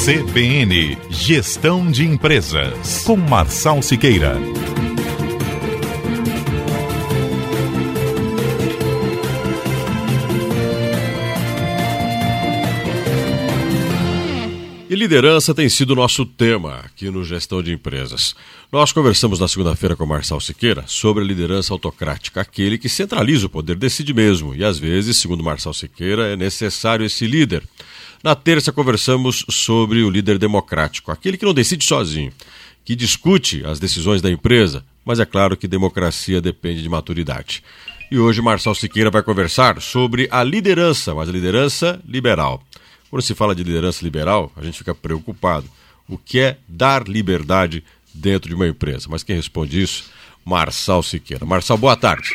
CBN Gestão de Empresas, com Marçal Siqueira. E liderança tem sido o nosso tema aqui no Gestão de Empresas. Nós conversamos na segunda-feira com o Marçal Siqueira sobre a liderança autocrática, aquele que centraliza o poder, decide mesmo. E às vezes, segundo Marçal Siqueira, é necessário esse líder. Na terça conversamos sobre o líder democrático, aquele que não decide sozinho, que discute as decisões da empresa, mas é claro que democracia depende de maturidade. E hoje Marçal Siqueira vai conversar sobre a liderança, mas a liderança liberal. Quando se fala de liderança liberal, a gente fica preocupado. O que é dar liberdade dentro de uma empresa? Mas quem responde isso? Marçal Siqueira. Marçal, boa tarde.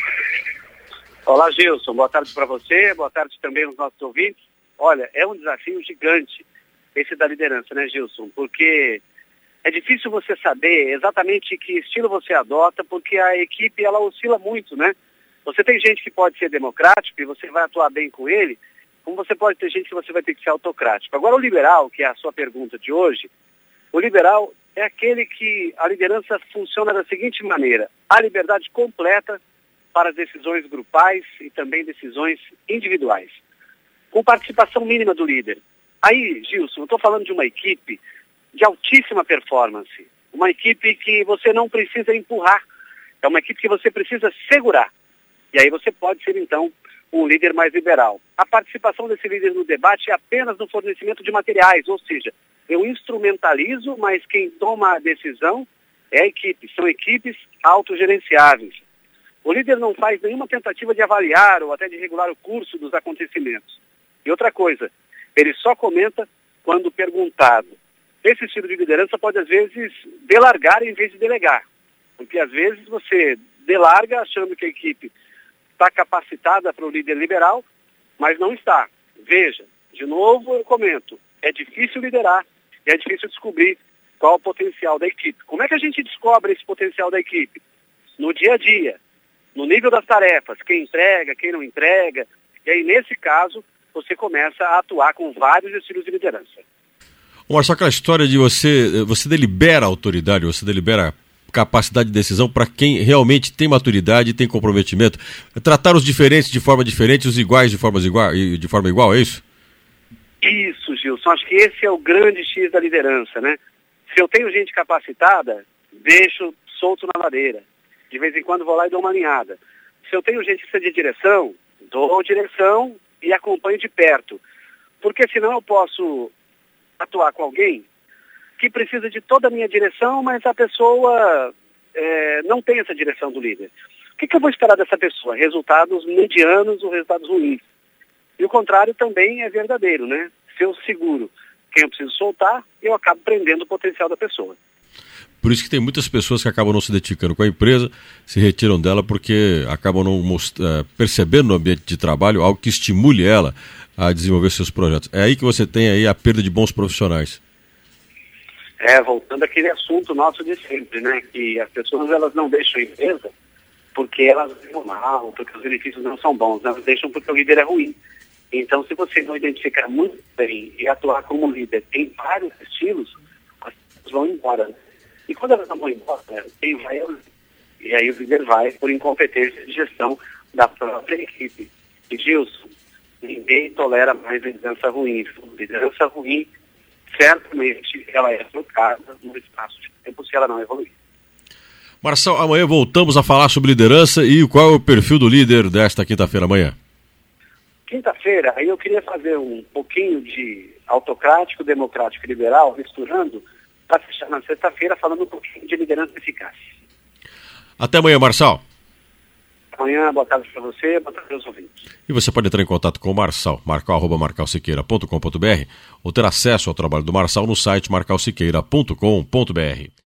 Olá, Gilson. Boa tarde para você, boa tarde também aos nossos ouvintes. Olha, é um desafio gigante esse da liderança, né, Gilson? Porque é difícil você saber exatamente que estilo você adota, porque a equipe, ela oscila muito, né? Você tem gente que pode ser democrático e você vai atuar bem com ele, como você pode ter gente que você vai ter que ser autocrático. Agora, o liberal, que é a sua pergunta de hoje, o liberal é aquele que a liderança funciona da seguinte maneira: a liberdade completa para as decisões grupais e também decisões individuais, com participação mínima do líder. Aí, Gilson, eu estou falando de uma equipe de altíssima performance, uma equipe que você não precisa empurrar, é uma equipe que você precisa segurar. E aí você pode ser, então, um líder mais liberal. A participação desse líder no debate é apenas no fornecimento de materiais, ou seja, eu instrumentalizo, mas quem toma a decisão é a equipe, são equipes autogerenciáveis. O líder não faz nenhuma tentativa de avaliar ou até de regular o curso dos acontecimentos. E outra coisa, ele só comenta quando perguntado. Esse estilo de liderança pode, às vezes, delargar em vez de delegar. Porque, às vezes, você delarga achando que a equipe está capacitada para o líder liberal, mas não está. Veja, de novo eu comento, é difícil liderar e é difícil descobrir qual é o potencial da equipe. Como é que a gente descobre esse potencial da equipe? No dia a dia, no nível das tarefas, quem entrega, quem não entrega. E aí, nesse caso, você começa a atuar com vários estilos de liderança. Marçal, aquela história de você delibera a autoridade, você delibera capacidade de decisão para quem realmente tem maturidade e tem comprometimento. Tratar os diferentes de forma diferente, os iguais de forma igual, é isso? Isso, Gilson. Acho que esse é o grande X da liderança, né? Se eu tenho gente capacitada, deixo solto na ladeira. De vez em quando vou lá e dou uma alinhada. Se eu tenho gente que precisa de direção, dou direção e acompanho de perto. Porque senão eu posso atuar com alguém que precisa de toda a minha direção, mas a pessoa não tem essa direção do líder. O que eu vou esperar dessa pessoa? Resultados medianos ou resultados ruins? E o contrário também é verdadeiro, né? Se eu seguro quem eu preciso soltar, eu acabo prendendo o potencial da pessoa. Por isso que tem muitas pessoas que acabam não se identificando com a empresa, se retiram dela porque acabam não percebendo no ambiente de trabalho algo que estimule ela a desenvolver seus projetos. É aí que você tem aí a perda de bons profissionais. Voltando àquele assunto nosso de sempre, né? Que as pessoas, elas não deixam a empresa porque elas vão mal, porque os benefícios não são bons, elas deixam porque o líder é ruim. Então, se você não identificar muito bem e atuar como líder em vários estilos, as pessoas vão embora. E quando elas não vão embora, quem vai é o líder. E aí o líder vai por incompetência de gestão da própria equipe. E, Gilson, ninguém tolera mais liderança ruim. Liderança ruim, certamente, ela é trocada no espaço de tempo se ela não evoluir. Marçal, amanhã voltamos a falar sobre liderança e qual é o perfil do líder desta quinta-feira amanhã? Quinta-feira, aí eu queria fazer um pouquinho de autocrático, democrático e liberal, misturando, para fechar na sexta-feira falando um pouquinho de liderança eficaz. Até amanhã, Marçal. Amanhã, boa tarde para você, boa tarde aos ouvintes. E você pode entrar em contato com o Marçal, marcal@marcalsiqueira.com.br ou ter acesso ao trabalho do Marçal no site marcalsiqueira.com.br.